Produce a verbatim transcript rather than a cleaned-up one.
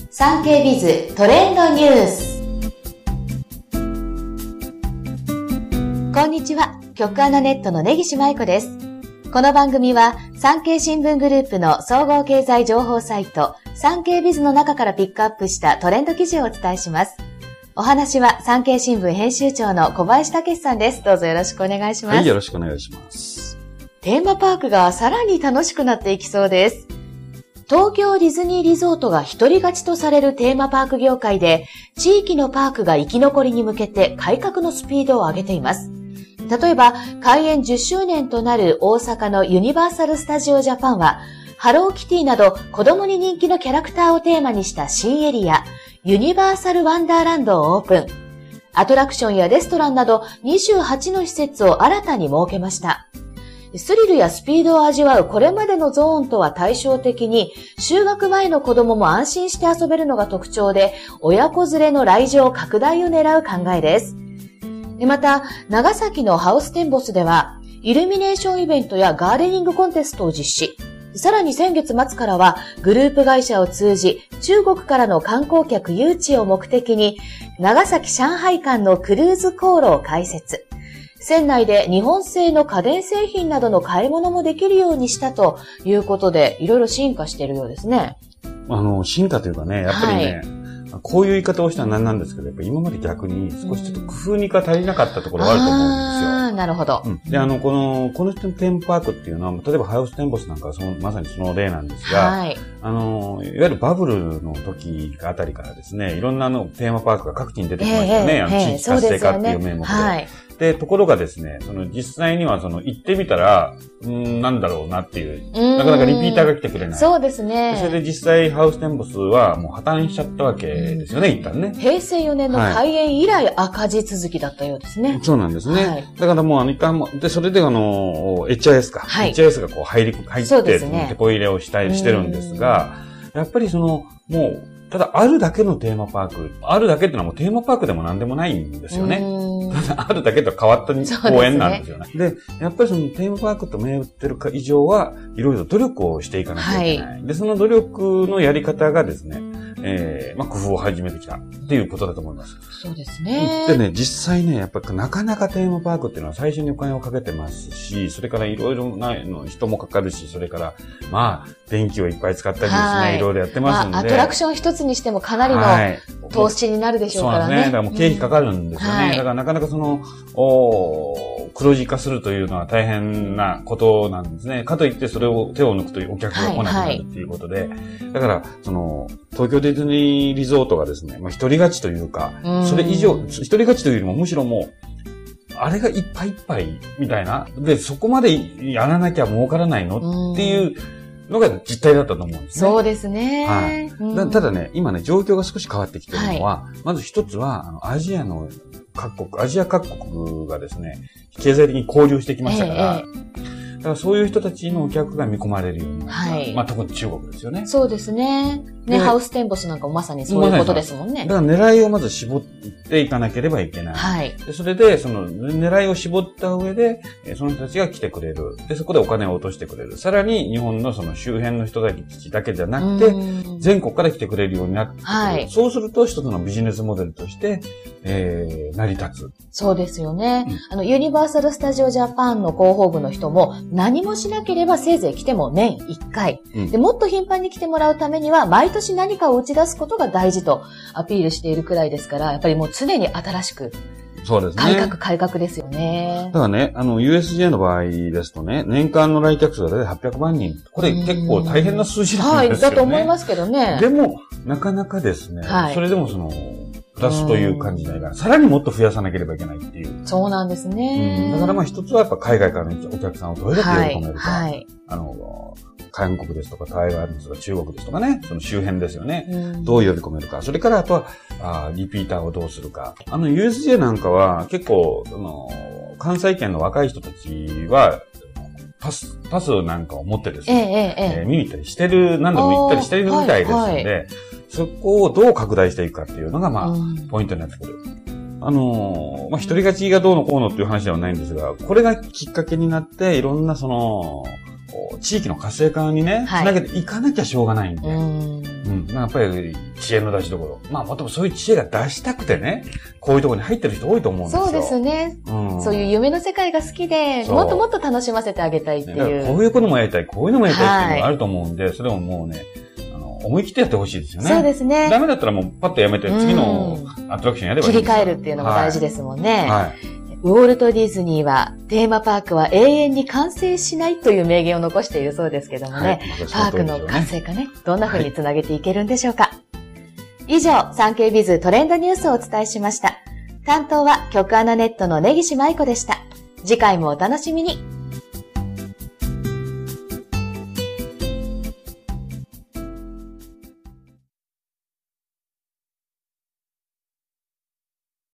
産経ビズトレンドニュース。こんにちは、局アナネットの根岸舞子です。この番組は産経新聞グループの総合経済情報サイト産経ビズの中からピックアップしたトレンド記事をお伝えします。お話は産経新聞編集長の小林武史さんです。どうぞよろしくお願いします。 はい、よろしくお願いします。 テーマパークがさらに楽しくなっていきそうです。東京ディズニーリゾートが一人勝ちとされるテーマパーク業界で、地域のパークが生き残りに向けて改革のスピードを上げています。例えば、開園じゅっしゅうねんとなる大阪のユニバーサル・スタジオ・ジャパンは、ハローキティなど子供に人気のキャラクターをテーマにした新エリア、ユニバーサル・ワンダーランドをオープン。アトラクションやレストランなどにじゅうはちの施設を新たに設けました。スリルやスピードを味わうこれまでのゾーンとは対照的に、就学前の子供も安心して遊べるのが特徴で、親子連れの来場拡大を狙う考えです。また、長崎のハウステンボスでは、イルミネーションイベントやガーデニングコンテストを実施。さらに先月末からは、グループ会社を通じ、中国からの観光客誘致を目的に、長崎・上海間のクルーズ航路を開設。船内で日本製の家電製品などの買い物もできるようにしたということで、いろいろ進化しているようですね。 あの、進化というかね、やっぱりね、はい、こういう言い方をしたら何なんですけど、やっぱ今まで逆に少しちょっと工夫が足りなかったところがあると思うんですよ。 ああ、なるほど。 うん、で、あの、この、この人のテーマパークっていうのは、例えばハウステンボスなんかはその、まさにその例なんですが、はい、あの、いわゆるバブルの時あたりからですね、いろんなあのテーマパークが各地に出てきましたね。えー、あの地域活性化っていう名目で。はい。で、ところがですね、その実際にはその行ってみたら、うーん、なんだろうなっていう、なかなかリピーターが来てくれない。 そうですね。 それで実際ハウステンボスはもう破綻しちゃったわけですよね、一旦ね。 へいせいよねんの開園以来赤字続きだったようですね。はい、 そうなんですね。はい、だからもうあの一旦も、で、それであの、エイチアイエス か。はい、エイチアイエス がこう入り、入って、ね、手こ入れをしたりしてるんですが、やっぱりその、もう、ただ、あるだけのテーマパーク。あるだけってのはもうテーマパークでも何でもないんですよね。ただ、あるだけとは変わった公園なんですよね。で、ね、やっぱりそのテーマパークと銘打ってる以上は、いろいろ努力をしていかなきゃいけない。はい、で、その努力のやり方がですね、えー、まあ、工夫を始めてきたっていうことだと思います。 そうですね。 でね、実際ね、やっぱりなかなかテーマパークっていうのは最初にお金をかけてますし、それからいろいろな人もかかるし、それから、まあ、電気をいっぱい使ったりですね、はい、いろいろやってますんで。まあ、 アトラクション一つにしてもかなりの投資になるでしょうからね。 そうですね。だからもう経費かかるんですよね。うん、だからなかなかその、お黒字化するというのは大変なことなんですね。かといってそれを手を抜くというお客が来なくなるっていうことで。はいはい、だから、その、東京ディズニーリゾートがですね、まあ一人勝ちというか、それ以上、一人勝ちというよりもむしろもう、あれがいっぱいいっぱいみたいな。で、そこまでやらなきゃ儲からないのっていうのが実態だったと思うんですね。 そうですね。 はい。うん、ただね、今ね、状況が少し変わってきてるのは、はい、まず一つは、あの、アジアの各国、アジア各国がですね、経済的に交流してきましたから、ええ、だからそういう人たちのお客が見込まれるようになった。はい、まあ特に中国ですよね。 そうですね。ね、ハウステンボスなんかもまさにそういうことですもんね。 だから狙いをまず絞っていかなければいけない。はい。でそれで、その狙いを絞った上で、その人たちが来てくれる。で、そこでお金を落としてくれる。さらに日本のその周辺の人たちだけじゃなくて、全国から来てくれるようになってくる。はい。そうすると一つのビジネスモデルとして、えー、成り立つ。 そうですよね。うん、あの、ユニバーサル・スタジオ・ジャパンの広報部の人も、何もしなければせいぜい来ても年いっかい。うん、で、もっと頻繁に来てもらうためには、毎年何かを打ち出すことが大事とアピールしているくらいですから、やっぱりもう常に新しく。 そうですね。 改革、改革ですよね。 だからね、あの、ユーエスジェー の場合ですとね、年間の来客数がだいたいはっぴゃくまんにん。これ結構大変な数字なんですよね。はい、だと思いますけどね。 でも、なかなかですね、はい、それでもその、プラスという感じないから、さらにもっと増やさなければいけないっていう。 そうなんですね。 うん、だからまあ一つはやっぱ海外からのお客さんをどれだけ喜べるか。はいはい、あの、韓国ですとか台湾ですとか中国ですとかね、その周辺ですよね。うん、どう呼び込めるか。それからあとは、あリピーターをどうするか。あの ユーエスジェー なんかは結構、あの、関西圏の若い人たちは、パス、パスなんかを持ってですね、えええええー、見に行ったりしてる、何度も行ったりしてるみたいですので、はいはい、そこをどう拡大していくかっていうのが、まあ、うん、ポイントになってくる。あのー、まあ、一人勝ちがどうのこうのっていう話ではないんですが、これがきっかけになって、いろんなその、 地域の活性化にね、つなげていかなきゃしょうがないんで。 うんうん。やっぱり知恵の出しどころ。まあ、もともとそういう知恵が出したくてね、こういうところに入ってる人多いと思うんですよ。 そうですね。うん、そういう夢の世界が好きで、もっともっと楽しませてあげたいっていう。 こういうこともやりたい、こういうのもやりたいっていうのがあると思うんで、はい、それももうね、あの、思い切ってやってほしいですよね。 そうですね。 ダメだったらもうパッとやめて、次のアトラクションやればいい。 切り替えるっていうのも大事ですもんね。 はい。はいウォルト・ディズニーはテーマパークは永遠に完成しないという名言を残しているそうですけどもね、はい、パークの活性化ね、どんな風につなげていけるんでしょうか。はい、以上、サンケイビズトレンドニュースをお伝えしました。担当は局アナネットの根岸舞子でした。次回もお楽しみに。